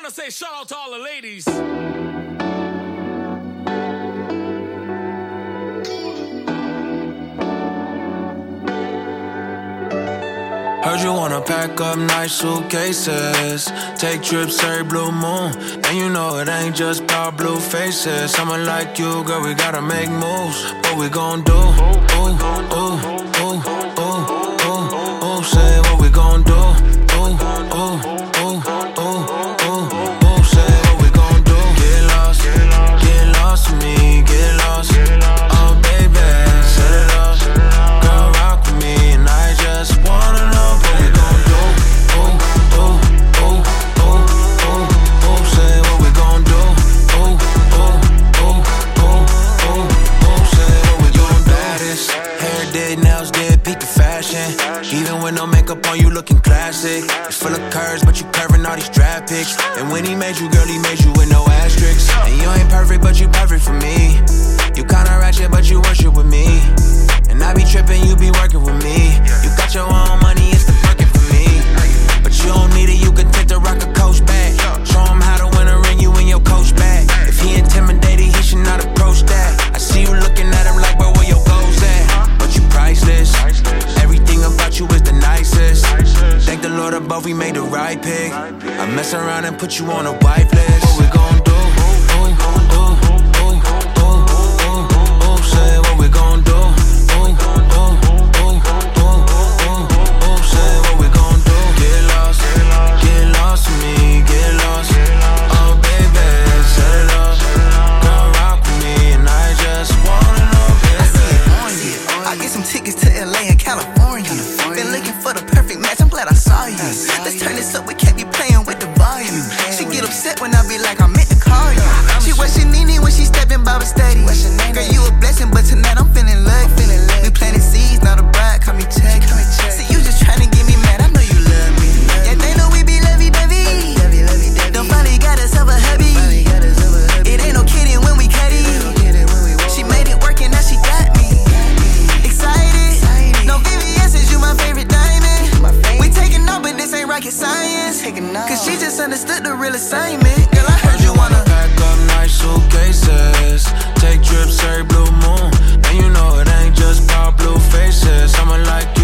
want to say shout out to all the ladies. Heard you wanna pack up nice suitcases, take trips every blue moon, and you know it ain't just about blue faces. Someone like you, girl, we gotta make moves. What we gon' do? Ooh, ooh, ooh, ooh, ooh, ooh. Say what we gon' do? Ooh, ooh, ooh, ooh, ooh, ooh. Say what we gon' do? Get lost with me, get lost. Oh baby, set it up, girl, rock with me, and I just wanna know. Even with no makeup on, you looking classic. It's full of curves, but you curving all these draft picks. And when he made you, girl, he made you with no asterisks. And you ain't perfect, but you perfect for me. You kinda ratchet, but you worship with me. And I be tripping, you be working with me. You got your own money, it's the working for me. But you don't need it, you can take the rocket coach back. Show him how to win a ring, you in your coach bag. If he intimidated, he should not approach that. I see you looking at him like, bro, where your goals at? But you priceless. Everything about you is the nicest. Thank the Lord above, we made the right pick. I mess around and put you on a wife list. What we gon' do? Ooh, ooh, ooh, ooh, ooh, ooh. Say what we gon' do? Ooh, ooh, ooh, ooh, ooh. Say what we gon' do? Get lost with me, get lost. Oh baby, set it up, girl, rock with me, and I just wanna know, baby. I see it on you. I get some tickets to LA and California. Been looking for the perfect match, I'm glad I saw you. Let's turn this up, we can't be playing with the volume. She get upset when I be like, I meant to call you. She wear Chanini when she stepping by the steady. Girl, you a blessing, but tonight I'm feeling lucky. We planting seeds, now the bride come me check. See, you just trying to get me mad, I know you love me. Yeah, they know we be lovey-dovey. Don't finally got us a hubby. It ain't no kidding when we catty. She made it work and now she got me. Excited. No VVS is you my favorite diamond. We taking off, but this ain't rocket science. Cause she just understood the real assignment. Girl, I heard you wanna pack up nice suitcases, take trips every blue moon, and you know it ain't just about blue faces. Someone like